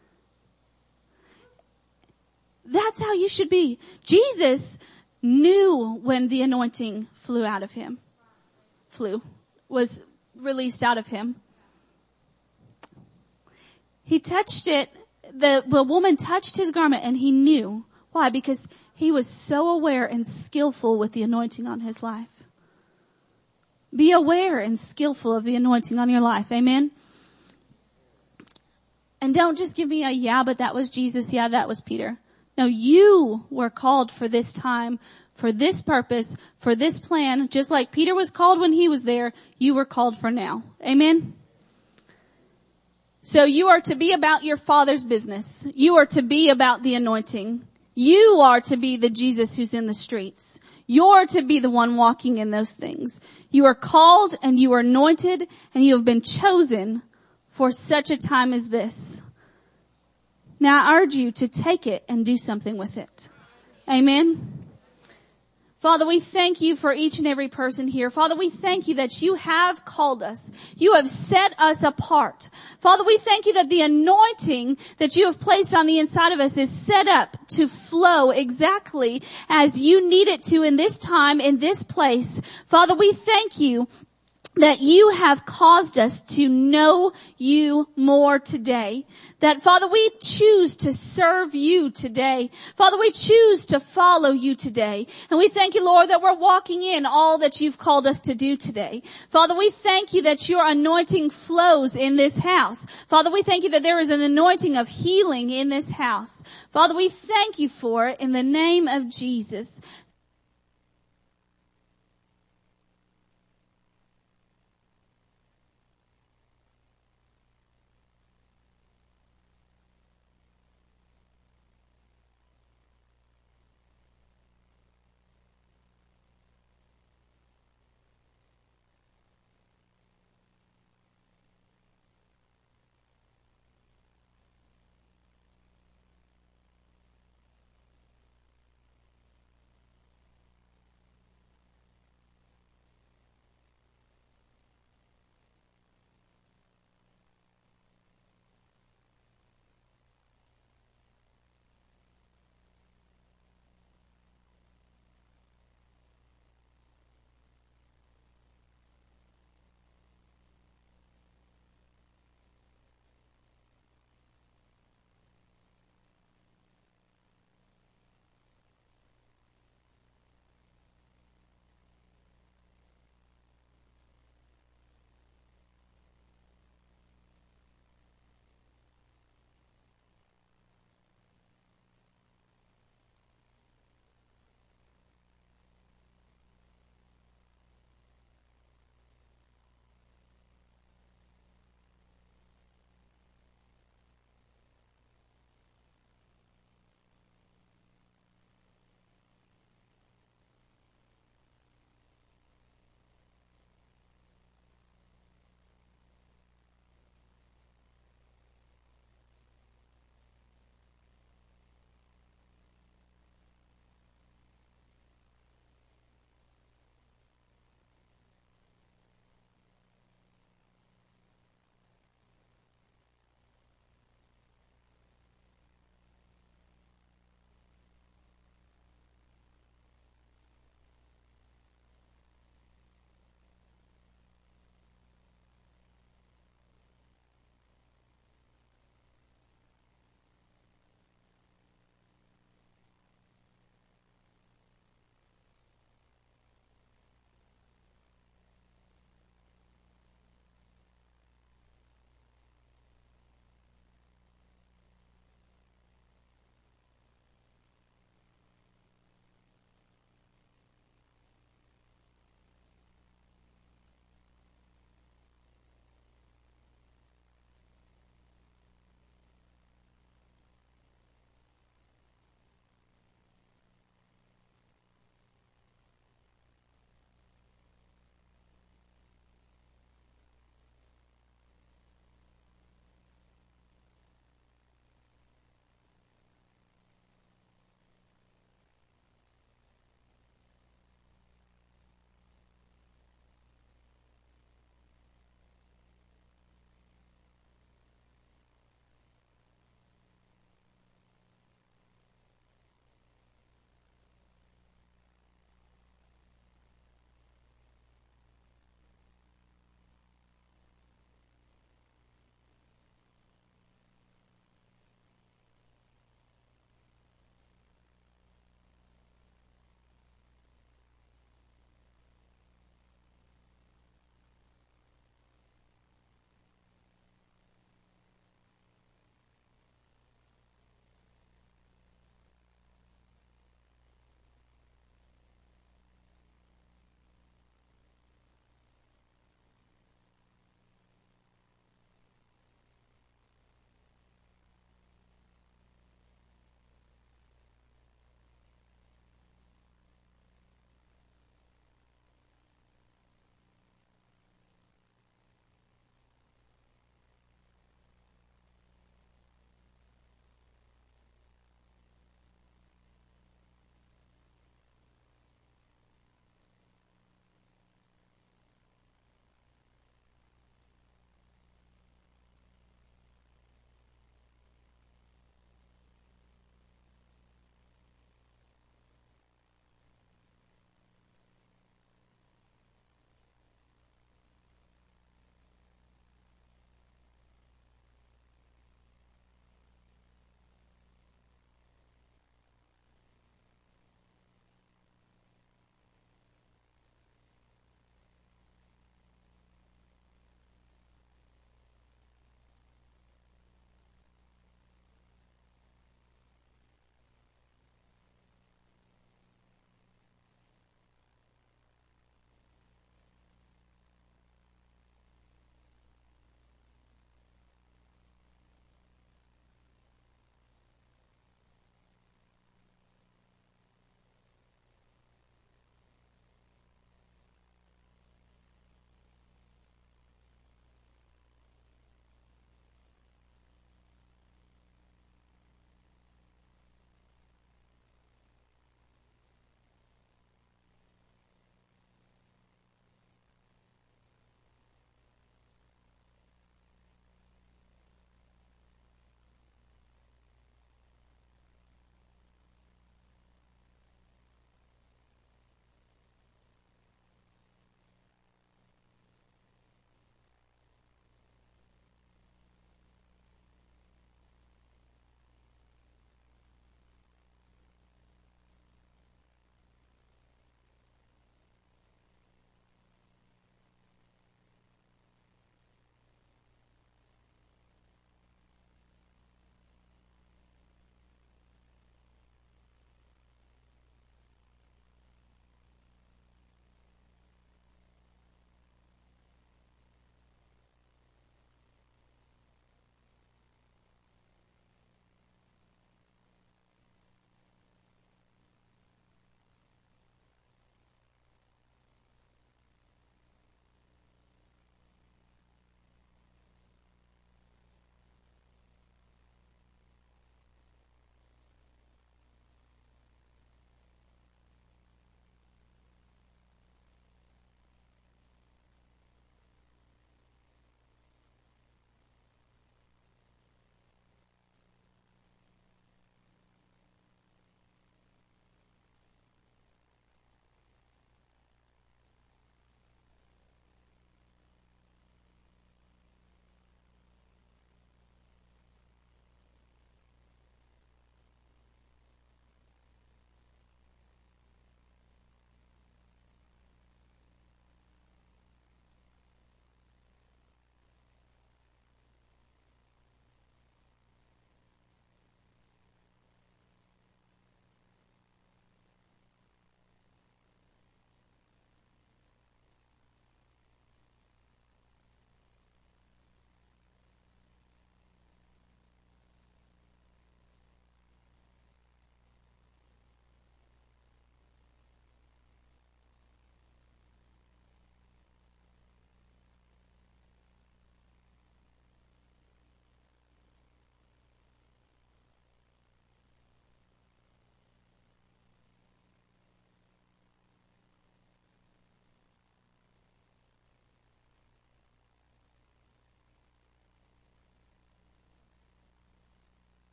That's how you should be. Jesus knew when the anointing was released out of him. He touched it, the woman touched his garment and he knew. Why? Because he was so aware and skillful with the anointing on his life. Be aware and skillful of the anointing on your life. Amen. And don't just give me a, yeah, but that was Jesus. Yeah, that was Peter. No, you were called for this time, for this purpose, for this plan. Just like Peter was called when he was there, you were called for now. Amen. So you are to be about your Father's business. You are to be about the anointing. You are to be the Jesus who's in the streets. You're to be the one walking in those things. You are called and you are anointed and you have been chosen for such a time as this. Now I urge you to take it and do something with it. Amen. Father, we thank you for each and every person here. Father, we thank you that you have called us. You have set us apart. Father, we thank you that the anointing that you have placed on the inside of us is set up to flow exactly as you need it to in this time, in this place. Father, we thank you that you have caused us to know you more today. That, Father, we choose to serve you today. Father, we choose to follow you today. And we thank you, Lord, that we're walking in all that you've called us to do today. Father, we thank you that your anointing flows in this house. Father, we thank you that there is an anointing of healing in this house. Father, we thank you for it in the name of Jesus.